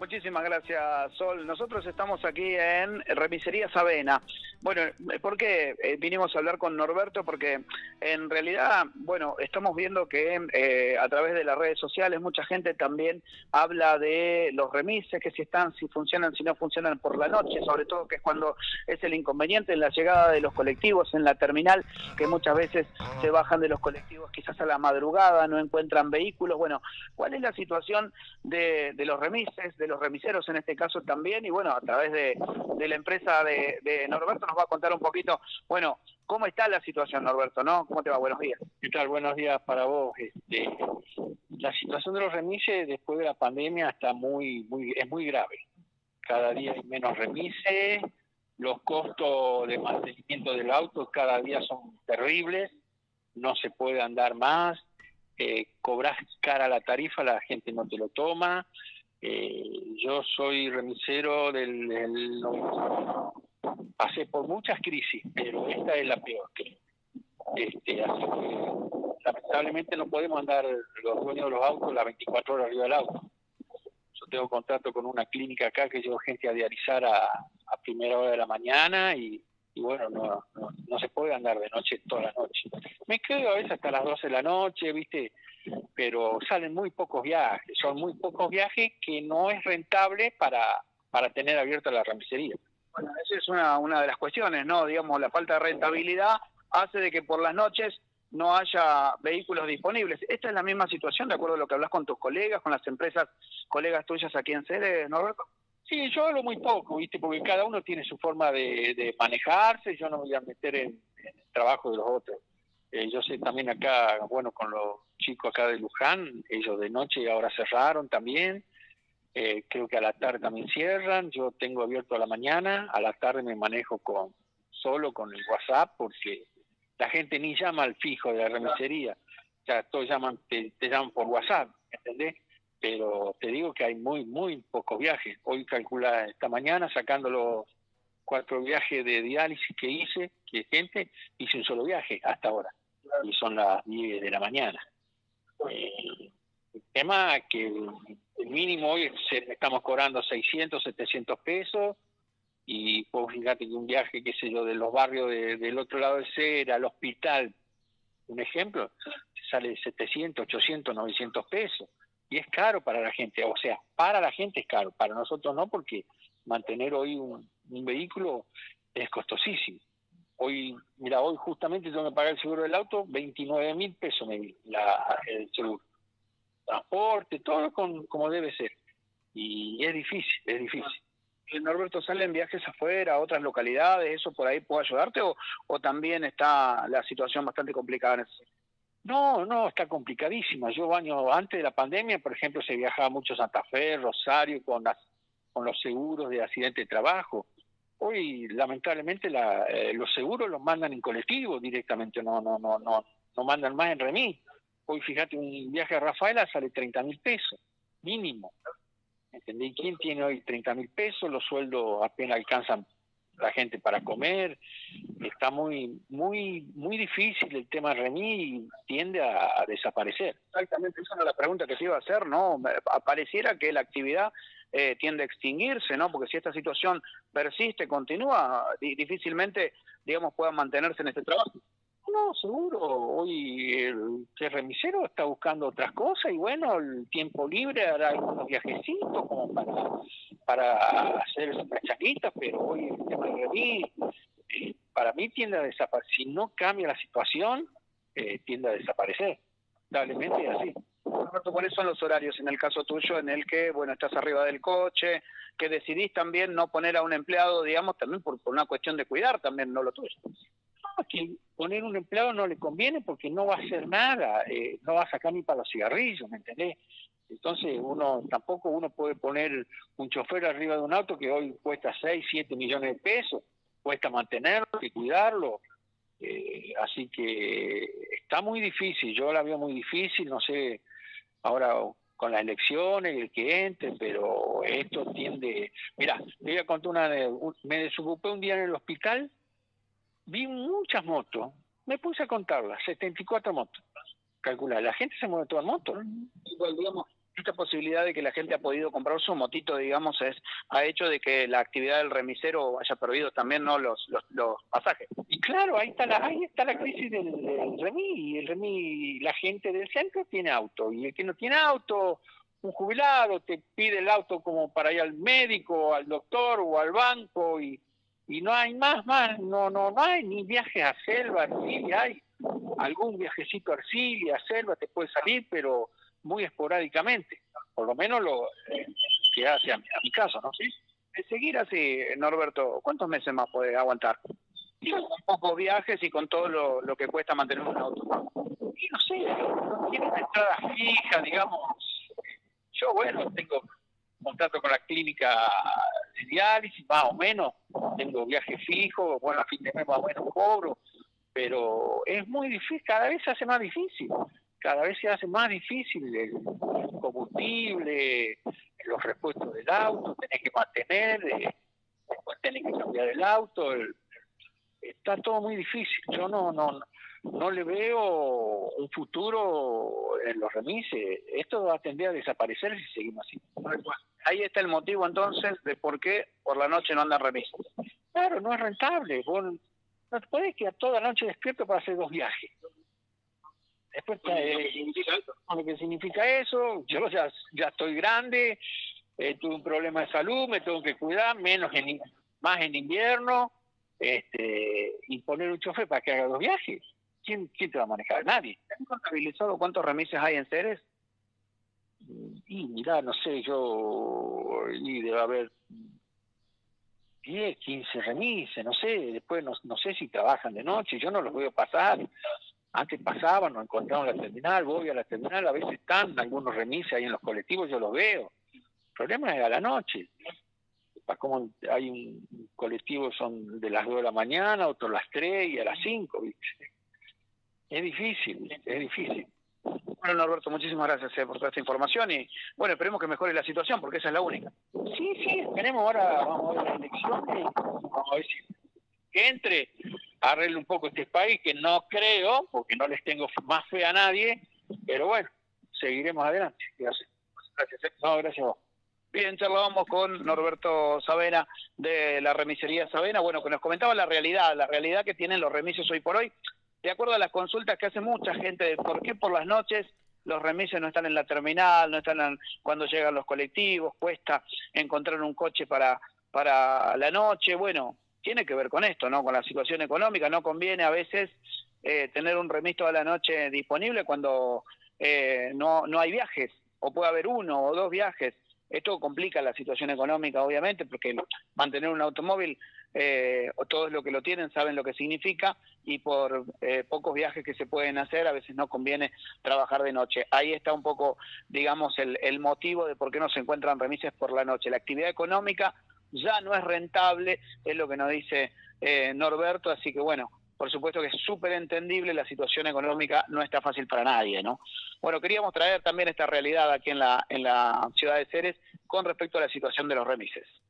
Muchísimas gracias, Sol. Nosotros estamos aquí en Remisería Avena. Bueno, ¿por qué vinimos a hablar con Norberto? Porque en realidad, bueno, estamos viendo que a través de las redes sociales mucha gente también habla de los remises, que si están, si funcionan, si no funcionan por la noche, sobre todo que es cuando es el inconveniente en la llegada de los colectivos en la terminal, que muchas veces se bajan de los colectivos quizás a la madrugada, no encuentran vehículos. Bueno, ¿cuál es la situación de los remises, de los remiseros en este caso también? Y bueno, a través de la empresa de Norberto nos va a contar un poquito, bueno, ¿cómo está la situación, Norberto? ¿No? ¿Cómo te va? Buenos días. ¿Qué tal? Buenos días para vos. La situación de los remises después de la pandemia es muy grave. Cada día hay menos remises, los costos de mantenimiento del auto cada día son terribles, no se puede andar más, cobras cara la tarifa, la gente no te lo toma. Yo soy remisero del 90. Pasé por muchas crisis, pero esta es la peor, creo. Así que lamentablemente no podemos andar los dueños de los autos las 24 horas arriba del auto. Yo tengo contrato con una clínica acá que llevo gente a dializar a primera hora de la mañana y bueno, no se puede andar de noche toda la noche. Me quedo a veces hasta las 12 de la noche, ¿viste? Pero salen muy pocos viajes, son muy pocos viajes que no es rentable para tener abierta la remisería. Bueno, esa es una de las cuestiones, ¿no? Digamos, la falta de rentabilidad hace de que por las noches no haya vehículos disponibles. ¿Esta es la misma situación, de acuerdo a lo que hablas con tus colegas, con las empresas, colegas tuyas aquí en sede, Norberto? Sí, yo hablo muy poco, ¿viste? Porque cada uno tiene su forma de manejarse, yo no me voy a meter en el trabajo de los otros. Yo sé también acá, bueno, con los chicos acá de Luján, ellos de noche ahora cerraron también, creo que a la tarde también cierran, yo tengo abierto a la mañana, a la tarde me manejo solo con el WhatsApp, porque la gente ni llama al fijo de la remisería, ya todos te llaman por WhatsApp, ¿entendés? Pero te digo que hay muy pocos viajes. Hoy calcula esta mañana, sacando los 4 viajes de diálisis que hice un solo viaje hasta ahora, y son las 10 de la mañana. El tema es que el mínimo hoy estamos cobrando 600, 700 pesos, y pues fíjate que un viaje, qué sé yo, de los barrios del otro lado del Cera al hospital, un ejemplo, sale 700, 800, 900 pesos. Y es caro para la gente, o sea, para la gente es caro, para nosotros no, porque mantener hoy un vehículo es costosísimo. Hoy justamente tengo que pagar el seguro del auto, 29.000 pesos me di el seguro. Transporte, todo como debe ser. Y es difícil. Norberto, ¿salen viajes afuera, a otras localidades? ¿Eso por ahí puede ayudarte o también está la situación bastante complicada en eso? No, está complicadísima. Yo antes de la pandemia, por ejemplo, se viajaba mucho a Santa Fe, Rosario, con los seguros de accidente de trabajo. Hoy, lamentablemente, los seguros los mandan en colectivo directamente, no mandan más en remis. Hoy, fíjate, un viaje a Rafaela sale 30.000 pesos, mínimo. ¿Entendés? ¿Quién tiene hoy 30.000 pesos? Los sueldos apenas alcanzan la gente para comer. Está muy difícil el tema remis y tiende a desaparecer. Exactamente, esa era la pregunta que te iba a hacer, ¿no? Pareciera que la actividad tiende a extinguirse, ¿no? Porque si esta situación persiste, continúa, difícilmente, digamos, puedan mantenerse en este trabajo. No, seguro. Hoy el remisero está buscando otras cosas y bueno, el tiempo libre hará algunos viajecitos como para hacer esas chaquitas, pero hoy el tema del remis para mí tiende a desaparecer. Si no cambia la situación, tiende a desaparecer. Lamentablemente es así. Roberto, ¿cuáles son los horarios en el caso tuyo en el que, bueno, estás arriba del coche, que decidís también no poner a un empleado, digamos, también por una cuestión de cuidar también, no lo tuyo? No, que poner un empleado no le conviene porque no va a hacer nada, no va a sacar ni para los cigarrillos, ¿me entendés? Entonces tampoco uno puede poner un chofer arriba de un auto que hoy cuesta 6, 7 millones de pesos, cuesta mantenerlo y cuidarlo. Así que está muy difícil, yo la veo muy difícil, no sé, ahora con las elecciones, el que entre, pero esto tiende... Mirá, te voy a contar me desocupé un día en el hospital, vi muchas motos, me puse a contarlas, 74 motos. Calcular, la gente se mueve toda en moto, ¿no? Igual, digamos, esta posibilidad de que la gente ha podido comprar su motito, digamos, ha hecho de que la actividad del remisero haya perdido también, ¿no?, los pasajes. Y claro, ahí está la crisis del remis. El remis, la gente del centro tiene auto, y el que no tiene auto, un jubilado, te pide el auto como para ir al médico, al doctor o al banco, y no hay más, no hay ni viajes a Selva, sí hay algún viajecito a Arcilia, a Selva te puede salir, pero muy esporádicamente, por lo menos lo que hace a mi caso, ¿no? ¿Sí? De seguir así, Norberto, ¿cuántos meses más puede aguantar? Con pocos viajes y con todo lo que cuesta mantener un auto. Y no sé, no tiene una entrada fija, digamos. Yo, bueno, tengo contrato con la clínica de diálisis, más o menos, tengo viaje fijo, bueno, a fin de mes más o menos cobro, pero es muy difícil, cada vez se hace más difícil, cada vez se hace más difícil el combustible, los repuestos del auto, tenés que mantener, después tenés que cambiar el auto, está todo muy difícil. Yo no le veo un futuro en los remises. Esto va a tender a desaparecer si seguimos así. Ahí está el motivo entonces de por qué por la noche no andan remises. Claro, no es rentable. Vos no te podés quedar toda la noche despierto para hacer 2 viajes. Después, lo que significa eso, yo ya estoy grande, tuve un problema de salud, me tengo que cuidar, más en invierno, y poner un chofer para que haga 2 viajes. ¿Quién te va a manejar? Nadie. ¿Han contabilizado cuántos remises hay en Ceres? Y mirá, no sé, y debe haber 10, 15 remises, no sé, después no sé si trabajan de noche, yo no los veo pasar. Antes pasaban, nos encontraban en la terminal, voy a la terminal, a veces están algunos remises ahí en los colectivos, yo los veo. El problema es a la noche. Como hay un colectivo son de las 2 de la mañana, otros las 3 y a las 5, ¿viste? Es difícil, es difícil. Bueno, Norberto, muchísimas gracias por toda esta información y, bueno, esperemos que mejore la situación porque esa es la única. Sí, esperemos ahora, vamos a ver las elecciones, vamos a ver si entre, arregle un poco este país, que no creo, porque no les tengo más fe a nadie, pero bueno, seguiremos adelante. Gracias. No, gracias a vos. Bien, charlábamos con Norberto Savena de la remisería Savena, bueno, que nos comentaba la realidad que tienen los remises hoy por hoy, de acuerdo a las consultas que hace mucha gente de por qué por las noches los remises no están en la terminal, no están cuando llegan los colectivos, cuesta encontrar un coche para la noche, bueno, tiene que ver con esto, ¿no? Con la situación económica, no conviene a veces tener un remis toda la noche disponible cuando no hay viajes, o puede haber 1 o 2 viajes. Esto complica la situación económica, obviamente, porque mantener un automóvil, todos los que lo tienen saben lo que significa, y por pocos viajes que se pueden hacer, a veces no conviene trabajar de noche. Ahí está un poco, digamos, el motivo de por qué no se encuentran remises por la noche. La actividad económica ya no es rentable, es lo que nos dice Norberto, así que bueno, por supuesto que es súper entendible, la situación económica no está fácil para nadie, ¿no? Bueno, queríamos traer también esta realidad aquí en la ciudad de Ceres con respecto a la situación de los remises.